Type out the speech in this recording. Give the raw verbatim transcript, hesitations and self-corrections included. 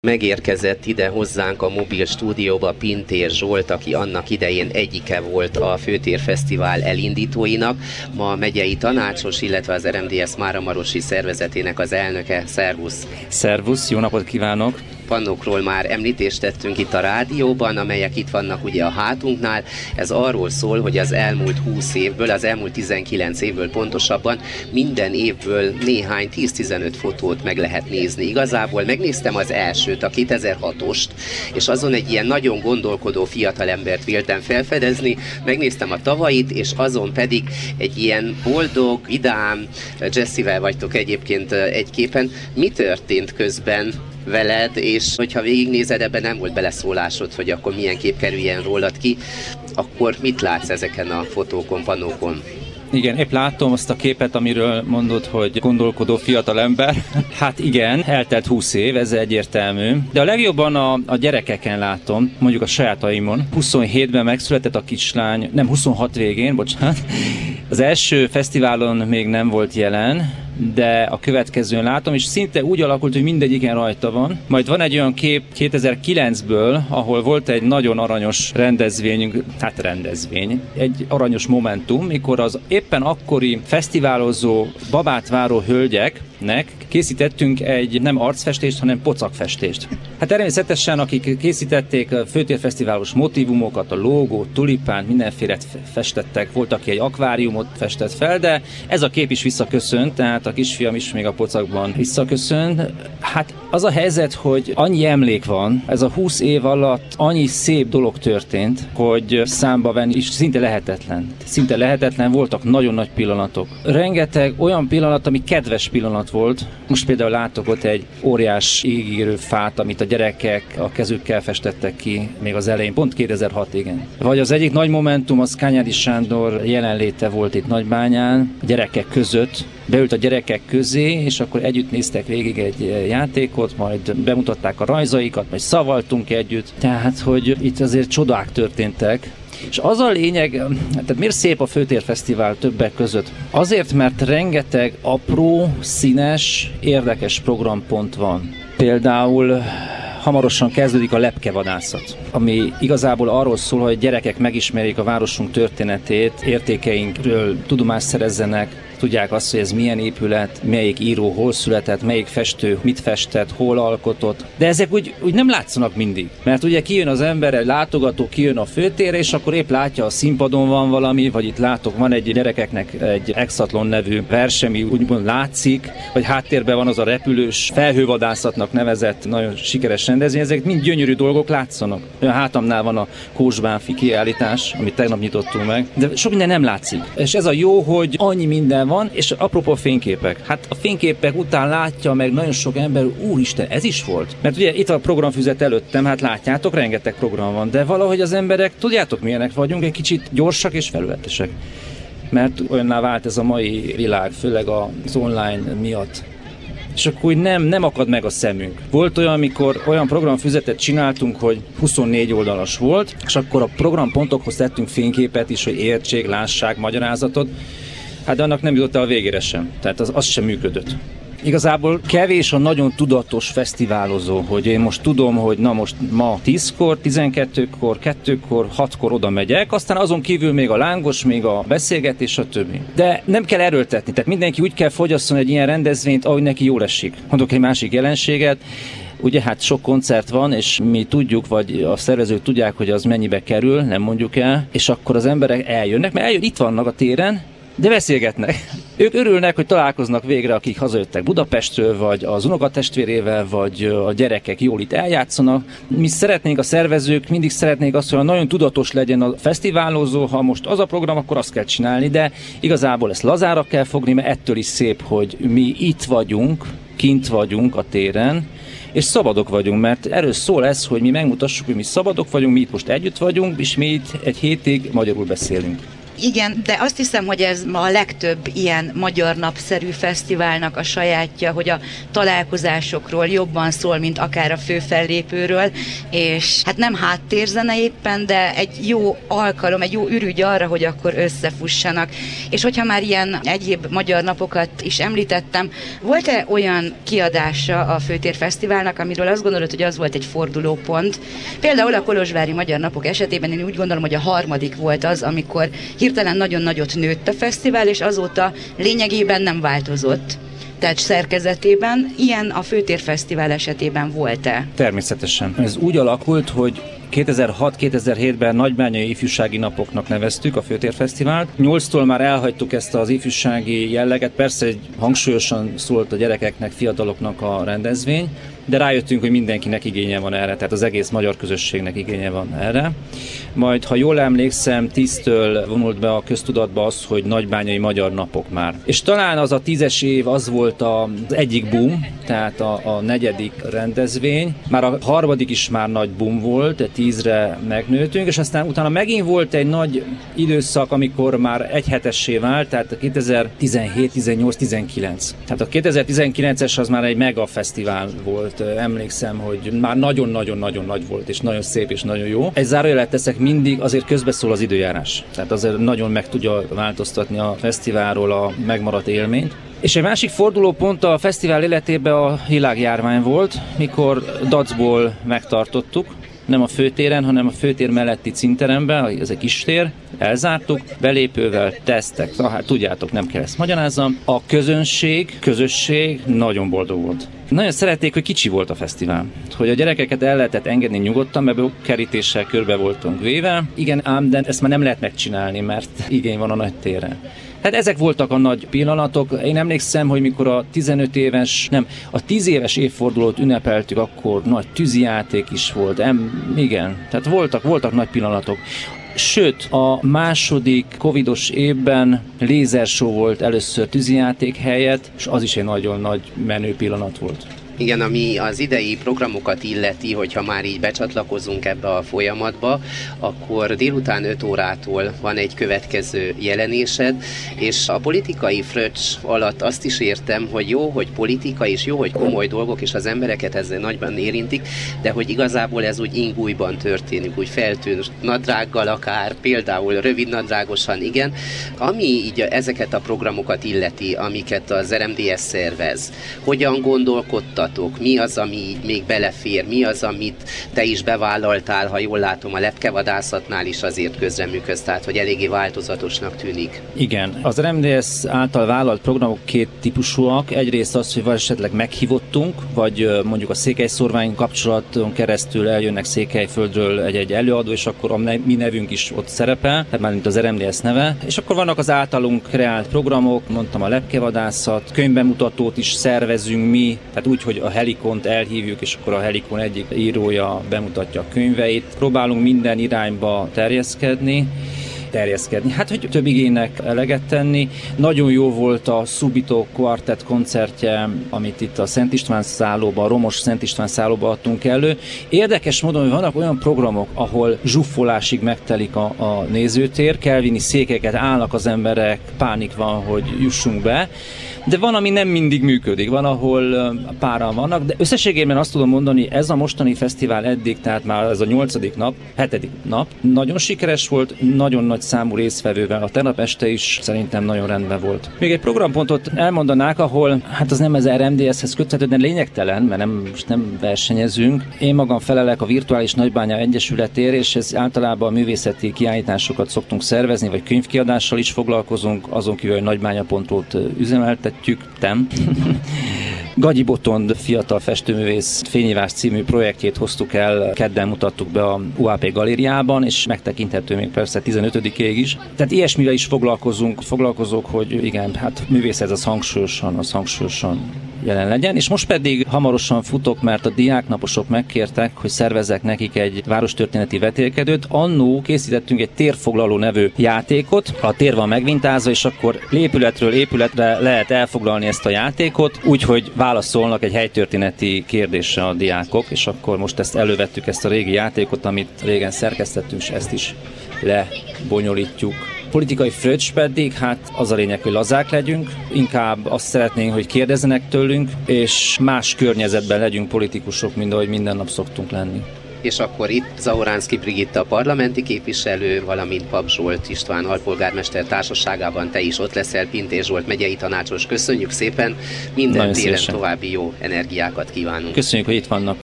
Megérkezett ide hozzánk a mobil stúdióba Pintér Zsolt, aki annak idején egyike volt a Főtér Fesztivál elindítóinak. Ma a megyei tanácsos, illetve az er em dé es Máramarosi szervezetének az elnöke. Szervusz! Szervusz, jó napot kívánok! Pannokról már említést tettünk itt a rádióban, amelyek itt vannak ugye a hátunknál. Ez arról szól, hogy az elmúlt húsz évből, az elmúlt tizenkilenc évből pontosabban minden évből néhány tíz-tizenöt fotót meg lehet nézni. Igazából megnéztem az elsőt, a kétezer-hatost, és azon egy ilyen nagyon gondolkodó fiatalembert véltem felfedezni. Megnéztem a tavait, és azon pedig egy ilyen boldog, vidám, Jessivel vagytok egyébként egy képen. Mi történt közben veled, és hogyha végignézed, ebben nem volt beleszólásod, hogy akkor milyen kép kerüljen rólad ki, akkor mit látsz ezeken a fotókon, pannókon? Igen, épp látom azt a képet, amiről mondod, hogy gondolkodó fiatalember. Hát igen, eltelt húsz év, ez egyértelmű. De a legjobban a, a gyerekeken látom, mondjuk a sajátaimon. huszonhétben megszületett a kislány, nem huszonhat végén, bocsánat. Az első fesztiválon még nem volt jelen, de a következőn látom, és szinte úgy alakult, hogy mindegyiken rajta van. Majd van egy olyan kép kétezer-kilencből, ahol volt egy nagyon aranyos rendezvény, hát rendezvény, egy aranyos momentum, mikor az éppen akkori fesztiválozó babát váró hölgyeknek készítettünk egy nem arcfestést, hanem pocakfestést. Hát természetesen, akik készítették a Főtérfesztiválos motívumokat, a logót, tulipánt, mindenféle festettek, volt, aki egy akváriumot festett fel, de ez a kép is visszaköszönt, tehát a kisfiam is még a pocakban visszaköszönt. Hát az a helyzet, hogy annyi emlék van, ez a húsz év alatt annyi szép dolog történt, hogy számba venni is szinte lehetetlen. Szinte lehetetlen, voltak nagyon nagy pillanatok. Rengeteg olyan pillanat, ami kedves pillanat volt. Most például látok ott egy óriás égérő fát, amit a gyerekek a kezükkel festettek ki még az elején, pont kétezer-hat, igen. Vagy az egyik nagy momentum, az Kányádi Sándor jelenléte volt itt Nagybányán, a gyerekek között. Beült a gyerekek közé, és akkor együtt néztek végig egy játékot, majd bemutatták a rajzaikat, majd szavaltunk együtt. Tehát, hogy itt azért csodák történtek. És az a lényeg, tehát miért szép a Főtérfesztivál többek között? Azért, mert rengeteg apró, színes, érdekes programpont van. Például hamarosan kezdődik a lepkevadászat, ami igazából arról szól, hogy gyerekek megismerjék a városunk történetét, értékeinkről tudomást szerezzenek, tudják azt, hogy ez milyen épület, melyik író hol született, melyik festő mit festett, hol alkotott. De ezek úgy, úgy nem látszanak mindig. Mert ugye kijön az ember, egy látogató kijön a főtérre, és akkor épp látja, a színpadon van valami, vagy itt látok, van egy gyerekeknek egy Exatlon nevű vers, ami úgymond látszik, vagy háttérben van az a repülős felhővadászatnak nevezett nagyon sikeres rendezvény. Ezek mind gyönyörű dolgok látszanak. Olyan hátamnál van a Kósbánfi kiállítás, amit tegnap nyitottunk meg, de sok minden nem látszik. És ez a jó, hogy annyi minden van, és apropó fényképek. Hát a fényképek után látja meg nagyon sok ember, úristen, ez is volt. Mert ugye itt a programfüzet előttem, hát látjátok, rengeteg program van, de valahogy az emberek, tudjátok milyenek vagyunk, egy kicsit gyorsak és felületesek. Mert olyanná vált ez a mai világ, főleg az online miatt. És akkor úgy nem, nem akad meg a szemünk. Volt olyan, amikor olyan programfüzetet csináltunk, hogy huszonnégy oldalas volt, és akkor a programpontokhoz tettünk fényképet is, hogy értsék, lássák, magyarázatot. Hát de annak nem jutott el a végére sem. Tehát az, az sem működött. Igazából kevés a nagyon tudatos fesztiválozó, hogy én most tudom, hogy na most ma tízkor, tizenkettőkor, kettőkor, hatkor oda megyek, aztán azon kívül még a lángos, még a beszélgetés, a többi. De nem kell erőltetni, tehát mindenki úgy kell fogyasszon egy ilyen rendezvényt, ahogy neki jól esik. Mondok egy másik jelenséget. Ugye hát sok koncert van, és mi tudjuk, vagy a szervezők tudják, hogy az mennyibe kerül, nem mondjuk el, és akkor az emberek eljönnek, mert eljön, itt vannak a téren, de beszélgetnek. Ők örülnek, hogy találkoznak végre, akik hazajöttek Budapestről, vagy az unokatestvérével, vagy a gyerekek jól itt eljátszanak. Mi szeretnénk, a szervezők mindig szeretnék azt, hogy nagyon tudatos legyen a fesztiválozó, ha most az a program, akkor azt kell csinálni, de igazából ezt lazára kell fogni, mert ettől is szép, hogy mi itt vagyunk, kint vagyunk a téren, és szabadok vagyunk, mert erről szól ez, hogy mi megmutassuk, hogy mi szabadok vagyunk, mi itt most együtt vagyunk, és mi itt egy hétig magyarul beszélünk. Igen, de azt hiszem, hogy ez ma a legtöbb ilyen magyar napszerű fesztiválnak a sajátja, hogy a találkozásokról jobban szól, mint akár a főfellépőről, és hát nem háttérzene éppen, de egy jó alkalom, egy jó ürügy arra, hogy akkor összefussanak. És hogyha már ilyen egyéb magyar napokat is említettem, volt-e olyan kiadása a Főtér Fesztiválnak, amiről azt gondolod, hogy az volt egy fordulópont? Például a Kolozsvári Magyar Napok esetében én úgy gondolom, hogy a harmadik volt az, amikor hirtelen nagyon nagyot nőtt a fesztivál, és azóta lényegében nem változott. Tehát szerkezetében ilyen a Főtér Fesztivál esetében volt-e? Természetesen. Ez úgy alakult, hogy kétezer-hat-kétezer-hétben Nagybányai Ifjúsági Napoknak neveztük a Főtér Fesztivált. nyolctól már elhagytuk ezt az ifjúsági jelleget, persze egy hangsúlyosan szólt a gyerekeknek, fiataloknak a rendezvény, de rájöttünk, hogy mindenkinek igénye van erre, tehát az egész magyar közösségnek igénye van erre. Majd, ha jól emlékszem, tíztől vonult be a köztudatba az, hogy Nagybányai Magyar Napok már. És talán az a tízes év az volt az egyik boom, tehát a, a negyedik rendezvény. Már a harmadik is már nagy boom volt, de tízre megnőttünk, és aztán utána megint volt egy nagy időszak, amikor már egyhetessé vált, tehát a kétezer-tizenhét, tizennyolc, tizenkilenc. Tehát a kétezer-tizenkilences az már egy mega fesztivál volt. Emlékszem, hogy már nagyon-nagyon-nagyon nagy volt, és nagyon szép, és nagyon jó. Egy zárójelet teszek, mindig azért közbeszól az időjárás. Tehát azért nagyon meg tudja változtatni a fesztiválról a megmaradt élményt. És egy másik fordulópont a fesztivál életében a világjárvány volt, mikor Dacból megtartottuk. Nem a főtéren, hanem a főtér melletti cinteremben, ez egy kis tér, elzártuk, belépővel, tesztek, na hát tudjátok, nem kell ezt magyarázzam. A közönség, közösség nagyon boldog volt. Nagyon szerették, hogy kicsi volt a fesztivál, hogy a gyerekeket el lehetett engedni nyugodtan, mert kerítéssel körbe voltunk véve. Igen, ám, de ezt már nem lehet megcsinálni, mert igény van a nagy térre. Hát ezek voltak a nagy pillanatok. Én emlékszem, hogy mikor a tizenöt éves, nem, a tíz éves évfordulót ünnepeltük, akkor nagy tűzijáték is volt. Em, igen, tehát voltak, voltak nagy pillanatok. Sőt, a második covidos évben lézershow volt először tűzijáték helyett, és az is egy nagyon nagy menő pillanat volt. Igen, ami az idei programokat illeti, hogyha már így becsatlakozunk ebbe a folyamatba, akkor délután öt órától van egy következő jelenésed, és a politikai fröccs alatt azt is értem, hogy jó, hogy politika, és jó, hogy komoly dolgok, és az embereket ezzel nagyban érintik, de hogy igazából ez úgy ingújban történik, úgy feltűnt nadrággal akár, például rövid nadrágosan, igen. Ami így ezeket a programokat illeti, amiket az er em dé es szervez, hogyan gondolkodtak? Mi az, ami még belefér? Mi az, amit te is bevállaltál, ha jól látom, a lepkevadászatnál is azért közreműködsz, tehát hogy eléggé változatosnak tűnik. Igen. Az er em dé es által vállalt programok két típusúak. Egyrészt az, hogy vagy esetleg meghívottunk, vagy mondjuk a Székelyszórvány kapcsolaton keresztül eljönnek Székelyföldről egy-egy előadó, és akkor a mi nevünk is ott szerepel, tehát már mint az er em dé es neve. És akkor vannak az általunk kreált programok, mondtam a lepkevadászat, könyvbemutatót is szervezünk mi, tehát úgy, hogy a Helikont elhívjuk, és akkor a Helikon egyik írója bemutatja a könyveit. Próbálunk minden irányba terjeszkedni. terjeszkedni. Hát, hogy több igénynek eleget tenni. Nagyon jó volt a Subito Quartet koncertje, amit itt a Szent István szállóban, a Romos Szent István szállóban adtunk elő. Érdekes módon, hogy vannak olyan programok, ahol zsuffolásig megtelik a, a nézőtér, kell vinni székeket, állnak az emberek, pánik van, hogy jussunk be. De van, ami nem mindig működik, van, ahol páran vannak, de összességében azt tudom mondani, ez a mostani fesztivál eddig, tehát már ez a nyolcadik nap, hetedik nap, nagyon sikeres volt, nagyon nagy számú résztvevővel, a tegnap este is szerintem nagyon rendben volt. Még egy programpontot elmondanák, ahol, hát az nem az er em dé eshez köthető, de lényegtelen, mert nem, most nem versenyezünk. Én magam felelek a Virtuális Nagybánya Egyesületért, és ez általában művészeti kiállításokat szoktunk szervezni, vagy könyvkiadással is foglalkozunk, azon kívül, hogy nagybánya pont ot üzemeltetjük, tem. Gagyi Botond fiatal festőművész Fényívás című projektjét hoztuk el, kedden mutattuk be a u á pé galériában, és megtekinthető még persze tizenötödikéig is. Tehát ilyesmivel is foglalkozunk, foglalkozok, hogy igen, hát művészet az hangsúlyosan, az hangsúlyosan jelen legyen, és most pedig hamarosan futok, mert a diáknaposok megkértek, hogy szervezzek nekik egy várostörténeti vetélkedőt. Annó készítettünk egy térfoglaló nevű játékot, a tér van megvintázva, és akkor épületről épületre lehet elfoglalni ezt a játékot, úgyhogy válaszolnak egy helytörténeti kérdésre a diákok, és akkor most ezt elővettük, ezt a régi játékot, amit régen szerkesztettünk, és ezt is lebonyolítjuk politikai fröccs pedig, hát az a lényeg, hogy lazák legyünk, inkább azt szeretnénk, hogy kérdezzenek tőlünk, és más környezetben legyünk politikusok, mint ahogy minden nap szoktunk lenni. És akkor itt Zahoránszky Brigitta a parlamenti képviselő, valamint Pap Zsolt István alpolgármester társaságában te is ott leszel, Pintér Zsolt megyei tanácsos. Köszönjük szépen, minden téren további jó energiákat kívánunk. Köszönjük, hogy itt vannak.